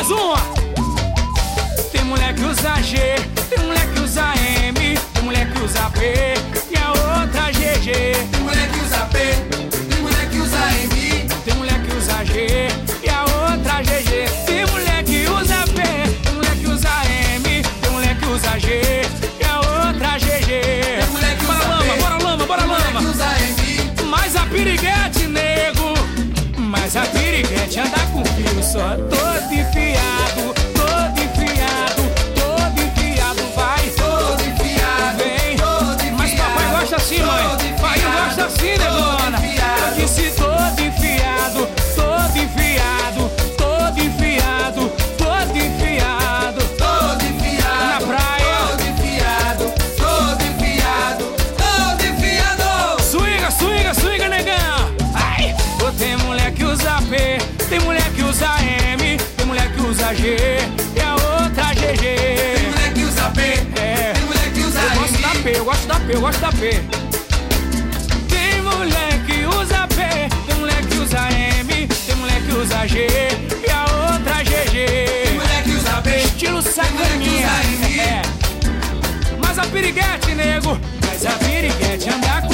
mais uma. Tem mulher que usa G, tem mulher que usa M, tem mulher que usa P e a outra GG. Tem mulher que usa P, tem mulher que usa M, tem mulher que usa G e a outra GG. Tem mulher que usa P, tem mulher que usa M, tem mulher que usa G e a outra GG. tem mulher que usa P, Bora lama, bora tem mulher lama. que usa M. Mas a piriguete, nego, mas a piriguete anda com fio só. Todo enfiado, todo enfiado, todo enfiado, vai. Todo enfiado, Vem. todo enfiado. Mas papai gosta assim, mãe. Todo Pai enfiado, gosta assim, negona. todo enfiado. Eu disse todo enfiado, todo enfiado, todo enfiado, todo enfiado. Todo enfiado, Na praia. todo enfiado, todo enfiado, todo enfiado. Swinga, swinga, swinga, negão. Ai. Ô, tem mulher que usa P, tem mulher que usa M, tem mulher que usa G e a outra GG. Tem mulher que usa P, tem mulher que usa Eu gosto da M. P, eu gosto da P, eu gosto da P. Tem mulher que usa P, tem mulher que usa M, tem mulher que usa G e a outra GG. Tem mulher que usa P, Estilo mulher que sacaninha. usa M. Mas a piriguete, nego, mas a piriguete anda com